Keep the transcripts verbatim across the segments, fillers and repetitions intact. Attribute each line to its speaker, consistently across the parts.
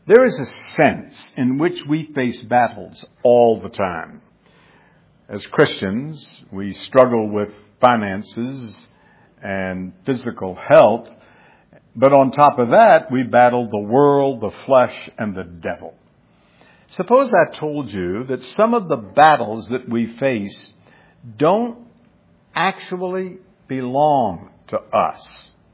Speaker 1: There is a sense in which we face battles all the time. As Christians, we struggle with finances and physical health, but on top of that, we battle the world, the flesh, and the devil. Suppose I told you that some of the battles that we face don't actually belong to us.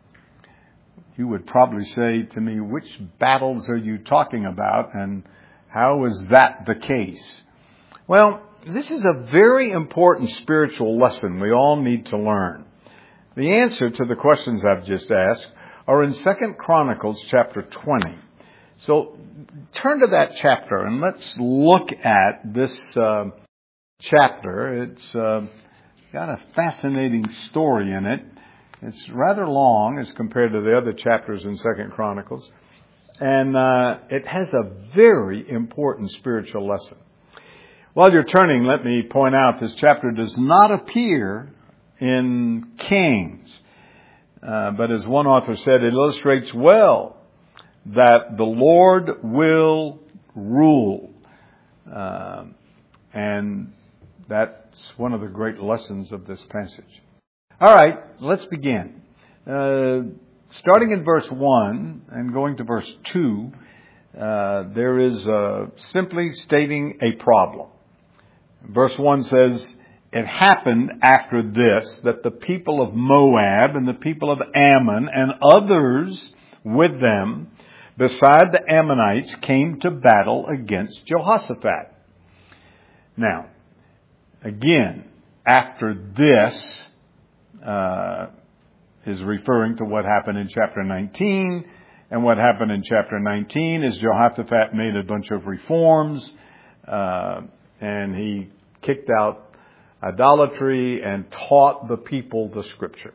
Speaker 1: You would probably say to me, which battles are you talking about, and how is that the case? Well, this is a very important spiritual lesson we all need to learn. The answer to the questions I've just asked are in Second Chronicles chapter twenty. So turn to that chapter and let's look at this uh, chapter. It's uh, got a fascinating story in it. It's rather long as compared to the other chapters in Second Chronicles. And uh, it has a very important spiritual lesson. While you're turning, let me point out this chapter does not appear in Kings. Uh, but as one author said, it illustrates well that the Lord will rule. Uh, and that's one of the great lessons of this passage. All right, let's begin. Uh, starting in verse one and going to verse two, uh, there is uh, simply stating a problem. Verse one says, "It happened after this that the people of Moab and the people of Ammon and others with them, beside the Ammonites, came to battle against Jehoshaphat." Now, again, after this uh, is referring to what happened in chapter nineteen. And what happened in chapter nineteen is Jehoshaphat made a bunch of reforms, uh, and he kicked out idolatry and taught the people the scripture.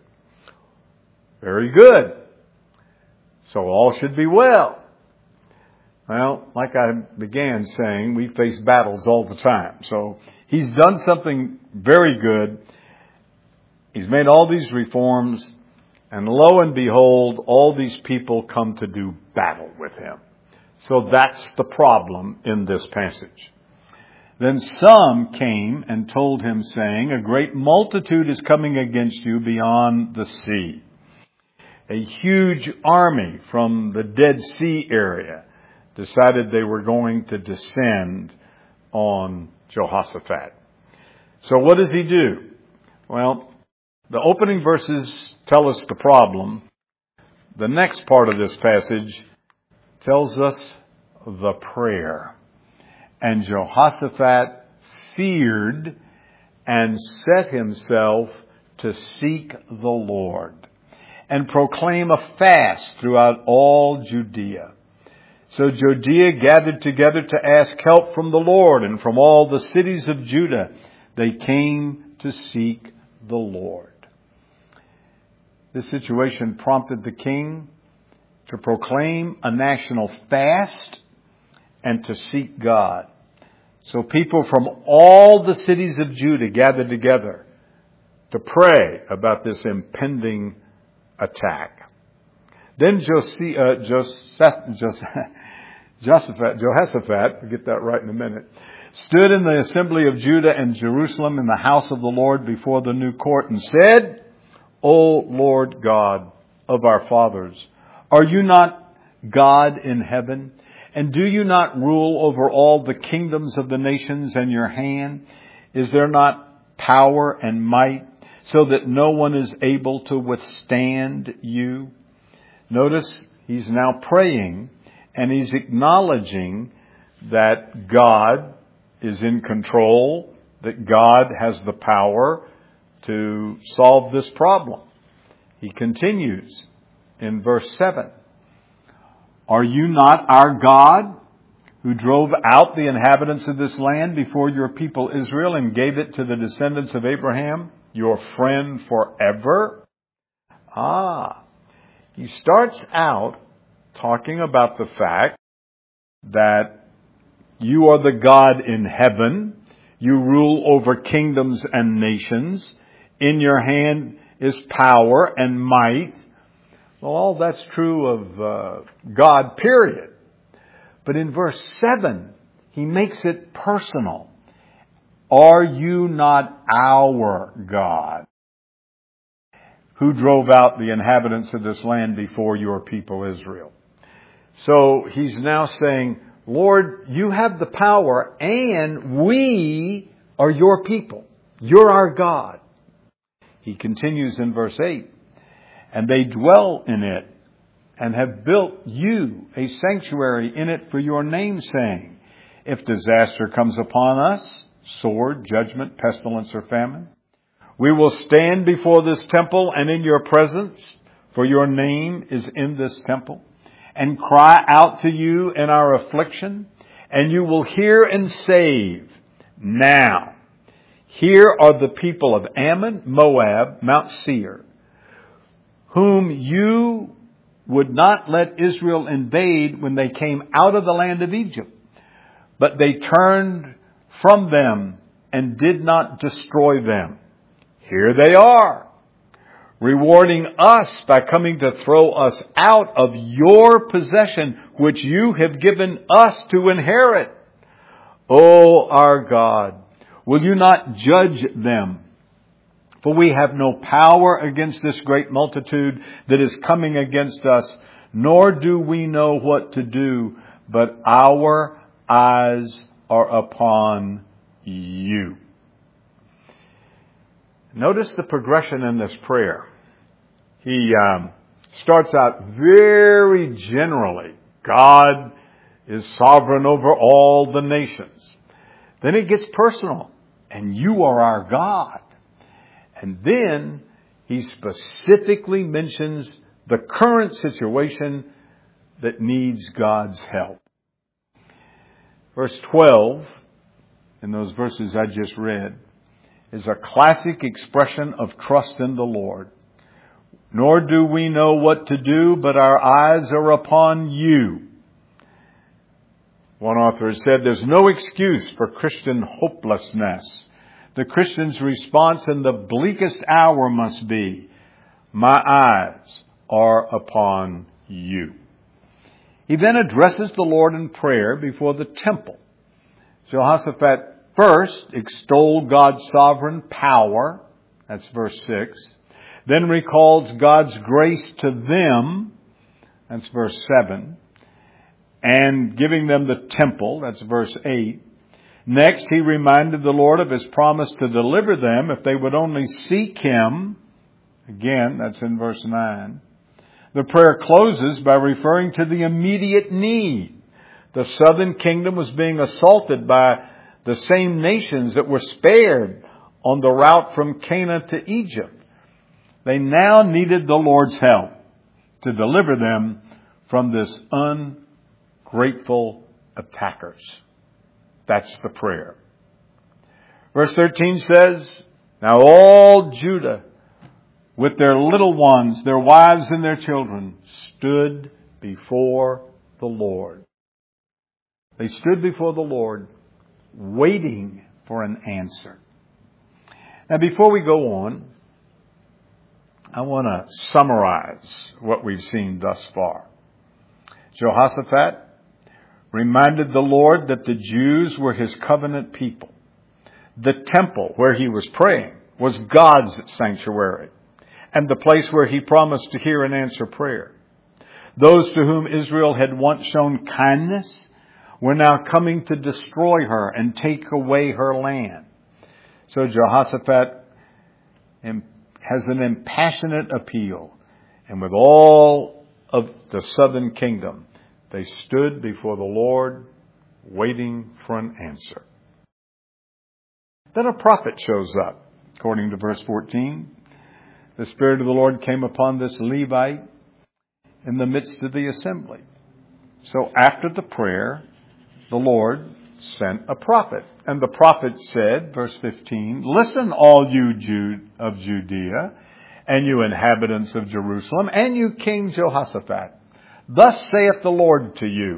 Speaker 1: Very good. So all should be well. Well, like I began saying, we face battles all the time. So he's done something very good. He's made all these reforms, and lo and behold, all these people come to do battle with him. So that's the problem in this passage. Then some came and told him, saying, "A great multitude is coming against you beyond the sea." A huge army from the Dead Sea area decided they were going to descend on Jehoshaphat. So what does he do? Well, the opening verses tell us the problem. The next part of this passage tells us the prayer. "And Jehoshaphat feared and set himself to seek the Lord and proclaim a fast throughout all Judea. So Judea gathered together to ask help from the Lord, and from all the cities of Judah they came to seek the Lord." This situation prompted the king to proclaim a national fast and to seek God. So people from all the cities of Judah gathered together to pray about this impending attack. Then Josie, uh, Joseph, Joseph, Jehoshaphat, Jehoshaphat, I'll get that right in a minute, stood in the assembly of Judah and Jerusalem in the house of the Lord before the new court and said, "O Lord God of our fathers, are you not God in heaven? And do you not rule over all the kingdoms of the nations in your hand? Is there not power and might so that no one is able to withstand you?" Notice he's now praying and he's acknowledging that God is in control, that God has the power to solve this problem. He continues in verse seven. "Are you not our God, who drove out the inhabitants of this land before your people Israel and gave it to the descendants of Abraham, your friend forever?" Ah, he starts out talking about the fact that you are the God in heaven. You rule over kingdoms and nations. In your hand is power and might. Well, all that's true of uh, God, period. But in verse seven, he makes it personal. Are you not our God, who drove out the inhabitants of this land before your people Israel? So he's now saying, Lord, you have the power and we are your people. You're our God. He continues in verse eight, and they dwell in it and have built you a sanctuary in it for your name, saying, if disaster comes upon us, sword, judgment, pestilence, or famine, we will stand before this temple and in your presence, for your name is in this temple, and cry out to you in our affliction, and you will hear and save. Now, here are the people of Ammon, Moab, Mount Seir, whom you would not let Israel invade when they came out of the land of Egypt, but they turned from them and did not destroy them. Here they are, rewarding us by coming to throw us out of your possession, which you have given us to inherit. O our God, will you not judge them? For we have no power against this great multitude that is coming against us, nor do we know what to do, but our eyes are upon you. Notice the progression in this prayer. He um, starts out very generally. God is sovereign over all the nations. Then it gets personal. And you are our God. And then he specifically mentions the current situation that needs God's help. Verse twelve, in those verses I just read, is a classic expression of trust in the Lord. Nor do we know what to do, but our eyes are upon you. One author has said there's no excuse for Christian hopelessness. The Christian's response in the bleakest hour must be, my eyes are upon you. He then addresses the Lord in prayer before the temple. Jehoshaphat first extolled God's sovereign power. That's verse six. Then recalls God's grace to them. That's verse seven. And giving them the temple. That's verse eight. Next, he reminded the Lord of his promise to deliver them if they would only seek him. Again, that's in verse nine. The prayer closes by referring to the immediate need. The southern kingdom was being assaulted by the same nations that were spared on the route from Canaan to Egypt. They now needed the Lord's help to deliver them from this ungrateful attackers. That's the prayer. Verse thirteen says, now all Judah, with their little ones, their wives and their children, stood before the Lord. They stood before the Lord, waiting for an answer. Now, before we go on, I want to summarize what we've seen thus far. Jehoshaphat reminded the Lord that the Jews were his covenant people. The temple where he was praying was God's sanctuary and the place where he promised to hear and answer prayer. Those to whom Israel had once shown kindness were now coming to destroy her and take away her land. So Jehoshaphat has an impassionate appeal. And with all of the southern kingdom, they stood before the Lord, waiting for an answer. Then a prophet shows up, according to verse fourteen. The Spirit of the Lord came upon this Levite in the midst of the assembly. So after the prayer, the Lord sent a prophet. And the prophet said, verse fifteen, listen, all you Jude of Judea, and you inhabitants of Jerusalem, and you King Jehoshaphat. Thus saith the Lord to you,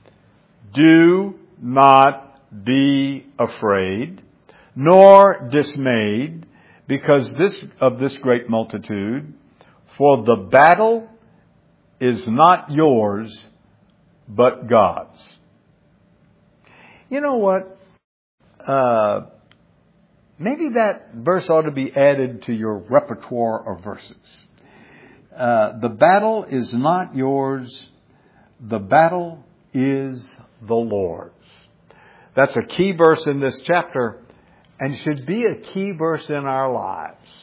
Speaker 1: do not be afraid, nor dismayed, because this of this great multitude, for the battle is not yours, but God's. You know what? Uh, maybe that verse ought to be added to your repertoire of verses. Uh, the battle is not yours. The battle is the Lord's. That's a key verse in this chapter and should be a key verse in our lives.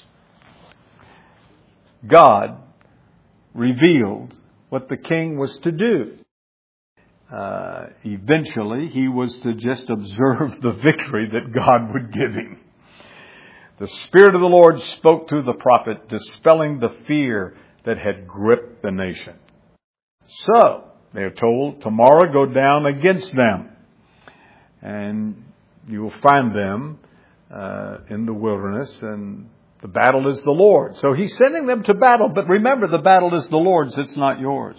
Speaker 1: God revealed what the king was to do. Uh, eventually, he was to just observe the victory that God would give him. The Spirit of the Lord spoke through the prophet, dispelling the fear that had gripped the nation. So, they are told, tomorrow go down against them. And you will find them uh, in the wilderness, and the battle is the Lord. So he's sending them to battle, but remember, the battle is the Lord's, it's not yours.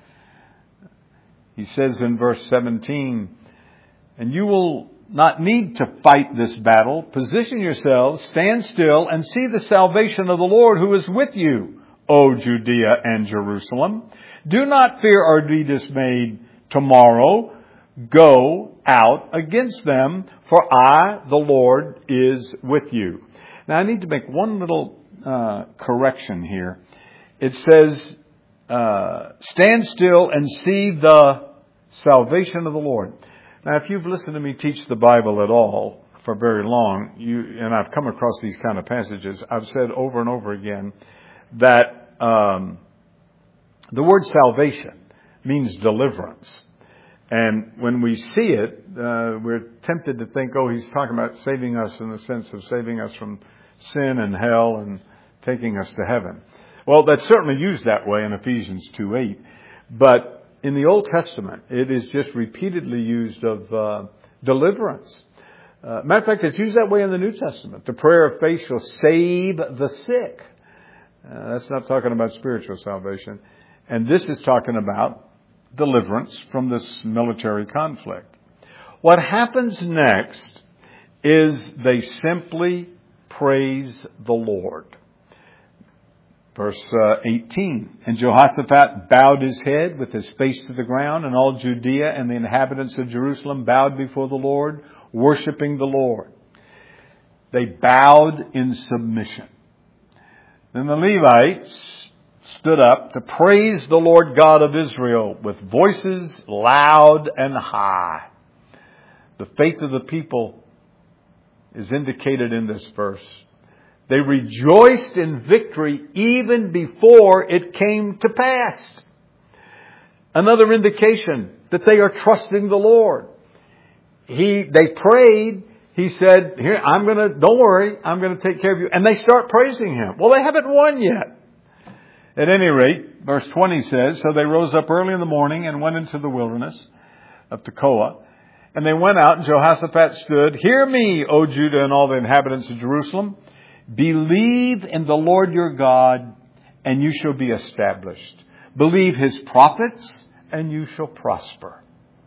Speaker 1: He says in verse seventeen, and you will not need to fight this battle. Position yourselves, stand still, and see the salvation of the Lord who is with you, O Judea and Jerusalem. Do not fear or be dismayed tomorrow. Go out against them, for I, the Lord, is with you. Now I need to make one little uh, correction here. It says, uh, stand still and see the salvation of the Lord. Now if you've listened to me teach the Bible at all for very long, you and I've come across these kind of passages, I've said over and over again that um, the word salvation means deliverance. And when we see it, uh, we're tempted to think, oh, he's talking about saving us in the sense of saving us from sin and hell and taking us to heaven. Well, that's certainly used that way in Ephesians two eight. But in the Old Testament, it is just repeatedly used of uh, deliverance. Uh, matter of fact, it's used that way in the New Testament. The prayer of faith shall save the sick. Uh, that's not talking about spiritual salvation. And this is talking about deliverance from this military conflict. What happens next is they simply praise the Lord. Verse uh, eighteen, and Jehoshaphat bowed his head with his face to the ground, and all Judea and the inhabitants of Jerusalem bowed before the Lord, worshiping the Lord. They bowed in submission. Then the Levites stood up to praise the Lord God of Israel with voices loud and high. The faith of the people is indicated in this verse. They rejoiced in victory even before it came to pass. Another indication that they are trusting the Lord. He, they prayed. He said, here, I'm going to, don't worry, I'm going to take care of you. And they start praising him. Well, they haven't won yet. At any rate, verse twenty says, so they rose up early in the morning and went into the wilderness of Tekoa. And they went out, and Jehoshaphat stood, hear me, O Judah and all the inhabitants of Jerusalem. Believe in the Lord your God, and you shall be established. Believe his prophets, and you shall prosper.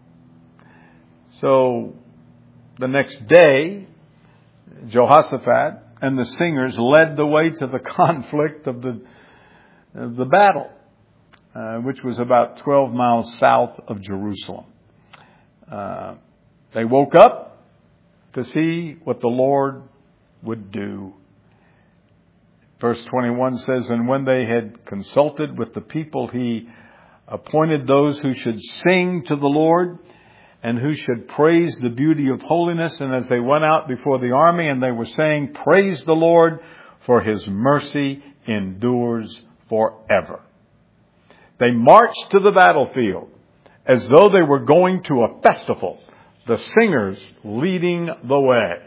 Speaker 1: So, the next day, Jehoshaphat and the singers led the way to the conflict of the of the battle, uh, which was about twelve miles south of Jerusalem. Uh, they woke up to see what the Lord would do. Verse twenty-one says, and when they had consulted with the people, he appointed those who should sing to the Lord and who should praise the beauty of holiness. And as they went out before the army, and they were saying, praise the Lord, for his mercy endures forever. They marched to the battlefield as though they were going to a festival, the singers leading the way.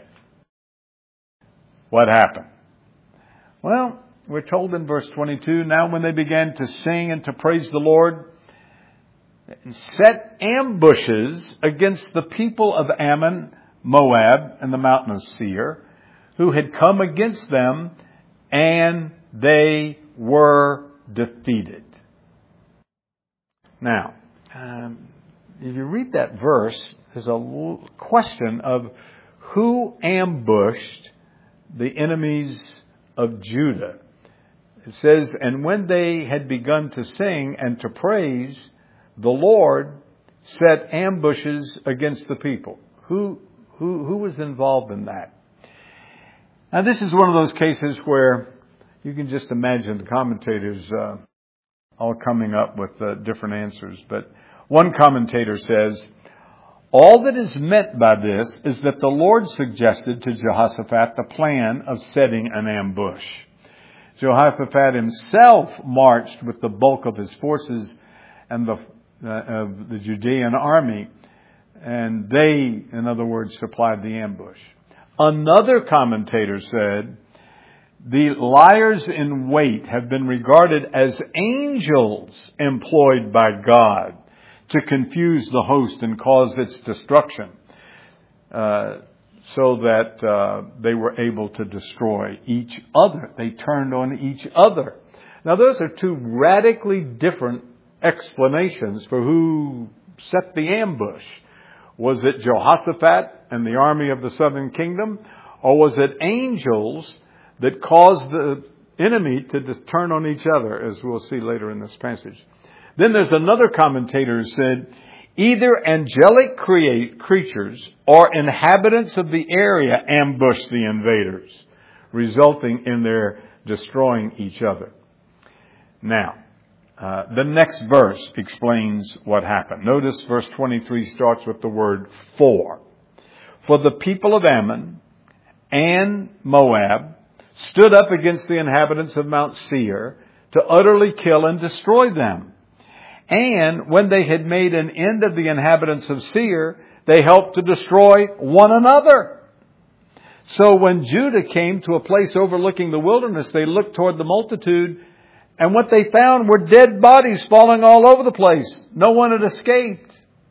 Speaker 1: What happened? Well, we're told in verse twenty-two, now when they began to sing and to praise the Lord, and set ambushes against the people of Ammon, Moab, and the mountain of Seir, who had come against them, and they were defeated. Now, um, if you read that verse, there's a question of who ambushed the enemies of Judah. It says, and when they had begun to sing and to praise, the Lord set ambushes against the people. Who, who, who was involved in that? Now, this is one of those cases where you can just imagine the commentators uh, all coming up with uh, different answers. But one commentator says, all that is meant by this is that the Lord suggested to Jehoshaphat the plan of setting an ambush. Jehoshaphat himself marched with the bulk of his forces and the, uh, of the Judean army, and they, in other words, supplied the ambush. Another commentator said, the liars in wait have been regarded as angels employed by God to confuse the host and cause its destruction, uh, so that uh, they were able to destroy each other. They turned on each other. Now, those are two radically different explanations for who set the ambush. Was it Jehoshaphat and the army of the southern kingdom? Or was it angels that caused the enemy to turn on each other, as we'll see later in this passage? Then there's another commentator who said, either angelic create creatures or inhabitants of the area ambushed the invaders, resulting in their destroying each other. Now, Uh, the next verse explains what happened. Notice verse twenty-three starts with the word for. For the people of Ammon and Moab stood up against the inhabitants of Mount Seir to utterly kill and destroy them. And when they had made an end of the inhabitants of Seir, they helped to destroy one another. So when Judah came to a place overlooking the wilderness, they looked toward the multitude, and what they found were dead bodies falling all over the place. No one had escaped.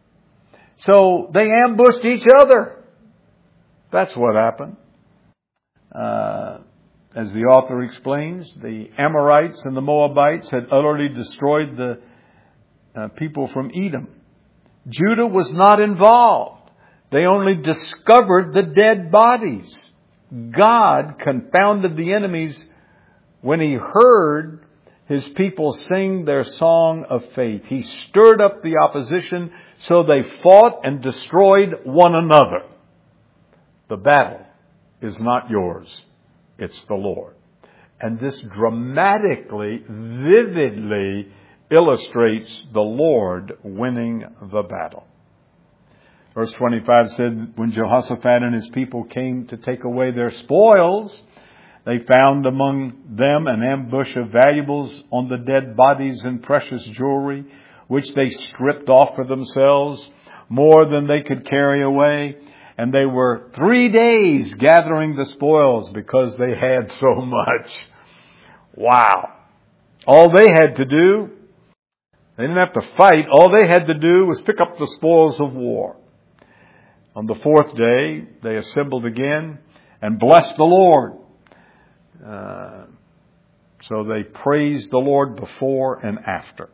Speaker 1: So they ambushed each other. That's what happened. Uh, as the author explains, the Amorites and the Moabites had utterly destroyed the uh, people from Edom. Judah was not involved. They only discovered the dead bodies. God confounded the enemies when He heard His people sing their song of faith. He stirred up the opposition, so they fought and destroyed one another. The battle is not yours. It's the Lord. And this dramatically, vividly illustrates the Lord winning the battle. Verse twenty-five said, when Jehoshaphat and his people came to take away their spoils, they found among them an ambush of valuables on the dead bodies and precious jewelry, which they stripped off for themselves, more than they could carry away. And they were three days gathering the spoils because they had so much. Wow. All they had to do, they didn't have to fight. All they had to do was pick up the spoils of war. On the fourth day, they assembled again and blessed the Lord. Uh, so they praised the Lord before and after.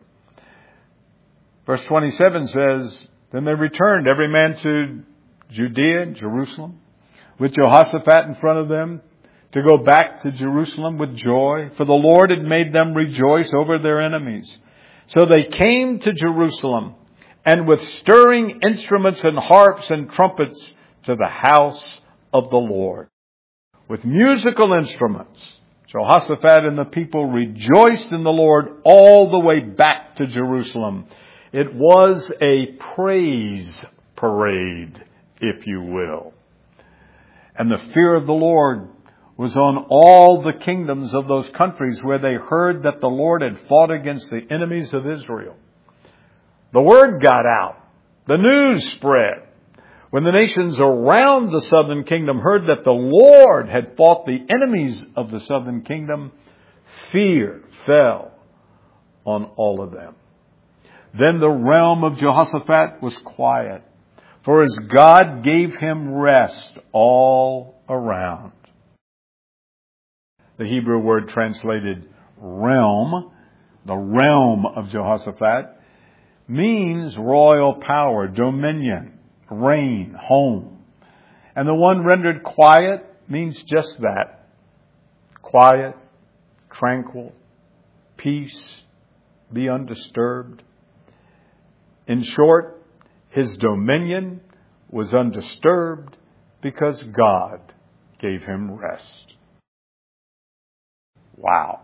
Speaker 1: Verse twenty-seven says, then they returned, every man to Judea, Jerusalem, with Jehoshaphat in front of them, to go back to Jerusalem with joy, for the Lord had made them rejoice over their enemies. So they came to Jerusalem, and with stirring instruments and harps and trumpets to the house of the Lord. With musical instruments, Jehoshaphat and the people rejoiced in the Lord all the way back to Jerusalem. It was a praise parade, if you will. And the fear of the Lord was on all the kingdoms of those countries where they heard that the Lord had fought against the enemies of Israel. The word got out. The news spread. When the nations around the southern kingdom heard that the Lord had fought the enemies of the southern kingdom, fear fell on all of them. Then the realm of Jehoshaphat was quiet, for as God gave him rest all around. The Hebrew word translated realm, the realm of Jehoshaphat, means royal power, dominion, reign, home. And the one rendered quiet means just that. Quiet, tranquil, peace, be undisturbed. In short, his dominion was undisturbed because God gave him rest. Wow.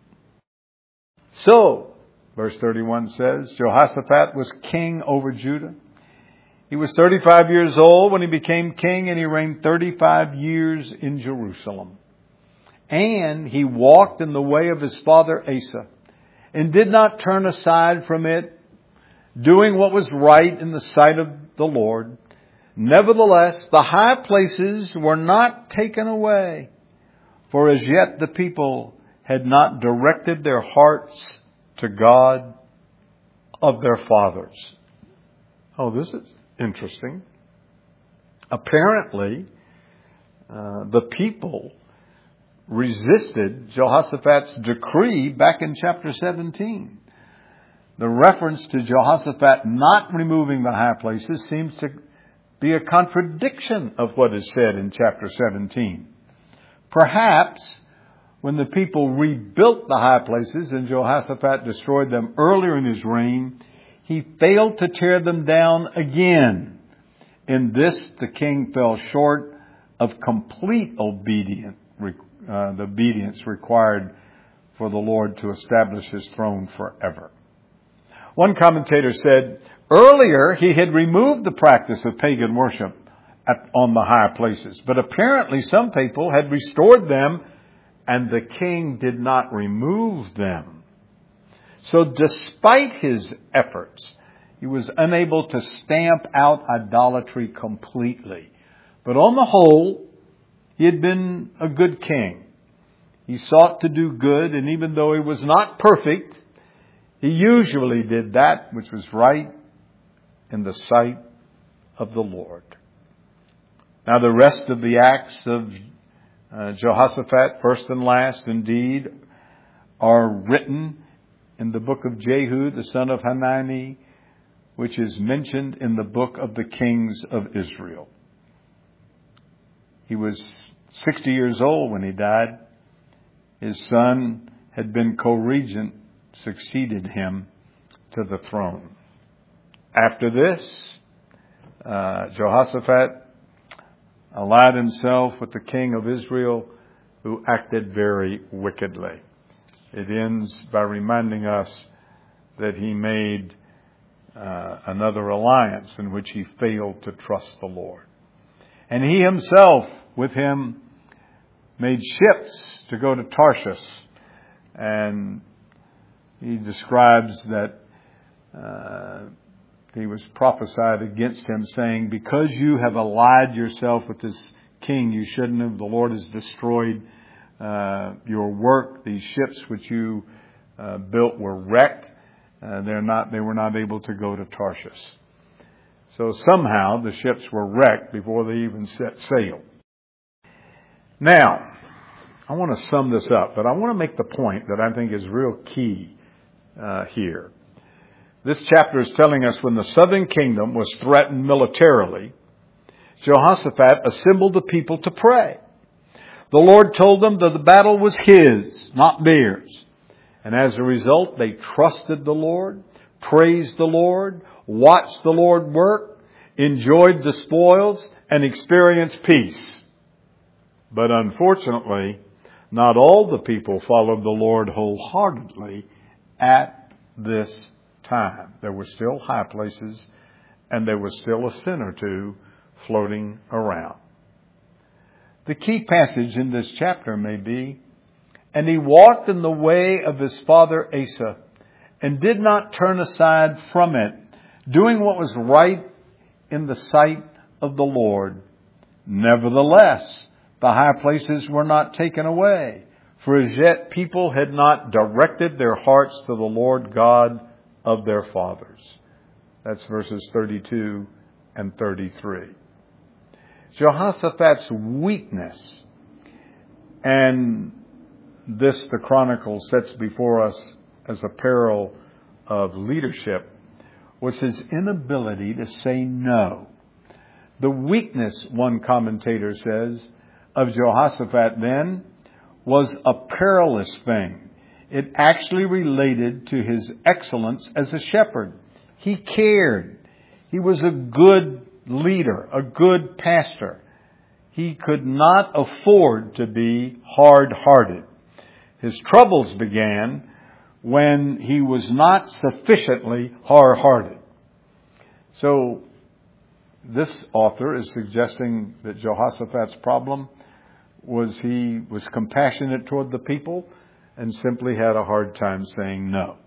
Speaker 1: So, verse thirty-one says, Jehoshaphat was king over Judah. He was thirty-five years old when he became king, and he reigned thirty-five years in Jerusalem. And he walked in the way of his father Asa, and did not turn aside from it, doing what was right in the sight of the Lord. Nevertheless, the high places were not taken away, for as yet the people had not directed their hearts to God of their fathers. Oh, this is interesting. Apparently, uh, the people resisted Jehoshaphat's decree back in chapter seventeen. The reference to Jehoshaphat not removing the high places seems to be a contradiction of what is said in chapter seventeen. Perhaps when the people rebuilt the high places and Jehoshaphat destroyed them earlier in his reign, he failed to tear them down again. In this, the king fell short of complete obedience, uh, the obedience required for the Lord to establish his throne forever. One commentator said, earlier he had removed the practice of pagan worship at, on the high places, but apparently some people had restored them and the king did not remove them. So despite his efforts, he was unable to stamp out idolatry completely. But on the whole, he had been a good king. He sought to do good, and even though he was not perfect, he usually did that which was right in the sight of the Lord. Now the rest of the acts of uh, Jehoshaphat, first and last indeed, are written in the book of Jehu, the son of Hanani, which is mentioned in the book of the kings of Israel. He was sixty years old when he died. His son had been co-regent, succeeded him to the throne. After this, uh, Jehoshaphat allied himself with the king of Israel, who acted very wickedly. It ends by reminding us that he made uh, another alliance in which he failed to trust the Lord. And he himself, with him, made ships to go to Tarshish. And he describes that uh, he was prophesied against him, saying, because you have allied yourself with this king, you shouldn't have. The Lord has destroyed uh, your work. These ships which you uh, built were wrecked. Uh, they're not. They were not able to go to Tarshish. So somehow the ships were wrecked before they even set sail. Now, I want to sum this up, but I want to make the point that I think is real key uh, here. This chapter is telling us when the southern kingdom was threatened militarily, Jehoshaphat assembled the people to pray. The Lord told them that the battle was his, not theirs. And as a result, they trusted the Lord, praised the Lord, watched the Lord work, enjoyed the spoils, and experienced peace. But unfortunately, not all the people followed the Lord wholeheartedly at this time. There were still high places, and there was still a sin or two floating around. The key passage in this chapter may be, and he walked in the way of his father Asa, and did not turn aside from it, doing what was right in the sight of the Lord. Nevertheless, the high places were not taken away, for as yet people had not directed their hearts to the Lord God of their fathers. That's verses thirty-two and thirty-three. Jehoshaphat's weakness, and this the Chronicle sets before us as a peril of leadership, was his inability to say no. The weakness, one commentator says, of Jehoshaphat then was a perilous thing. It actually related to his excellence as a shepherd. He cared. He was a good leader, a good pastor, he could not afford to be hard-hearted. His troubles began when he was not sufficiently hard-hearted. So this author is suggesting that Jehoshaphat's problem was he was compassionate toward the people and simply had a hard time saying no.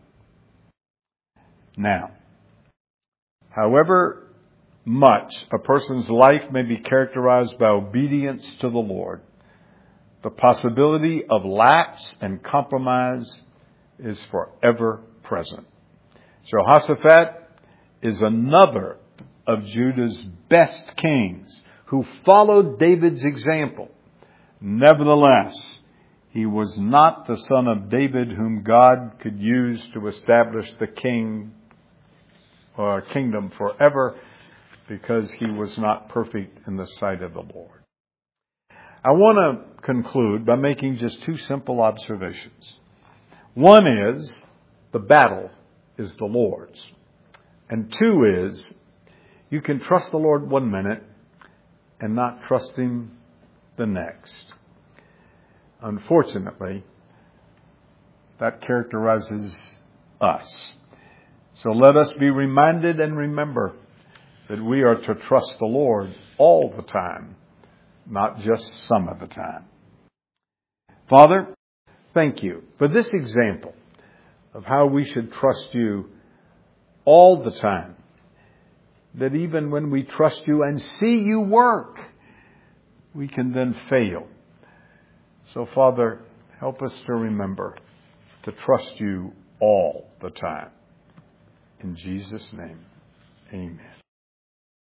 Speaker 1: Now, however much a person's life may be characterized by obedience to the Lord, the possibility of lapse and compromise is forever present. Jehoshaphat is another of Judah's best kings who followed David's example. Nevertheless, he was not the son of David whom God could use to establish the king or kingdom forever, because he was not perfect in the sight of the Lord. I want to conclude by making just two simple observations. One is, the battle is the Lord's. And two is, you can trust the Lord one minute and not trust Him the next. Unfortunately, that characterizes us. So let us be reminded and remember that we are to trust the Lord all the time, not just some of the time. Father, thank you for this example of how we should trust you all the time. That even when we trust you and see you work, we can then fail. So, Father, help us to remember to trust you all the time. In Jesus' name, amen.